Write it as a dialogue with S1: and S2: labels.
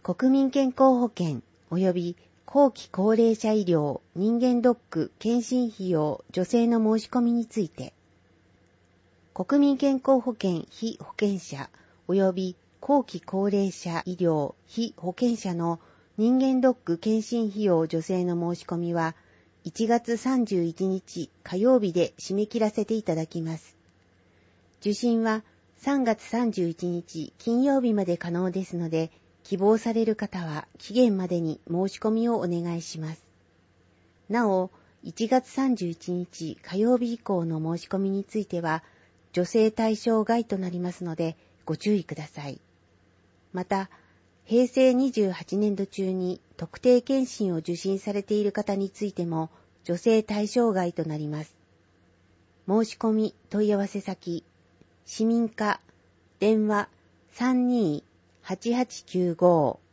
S1: 国民健康保険及び後期高齢者医療人間ドック検診費用助成の申し込みについて、国民健康保険被保険者及び後期高齢者医療被保険者の人間ドック検診費用助成の申し込みは1月31日火曜日で締め切らせていただきます。受診は3月31日金曜日まで可能ですので、希望される方は期限までに申し込みをお願いします。なお、1月31日火曜日以降の申し込みについては、助成対象外となりますので、ご注意ください。また、平成28年度中に特定健診を受診されている方についても、助成対象外となります。申し込み問い合わせ先、市民課電話32-8895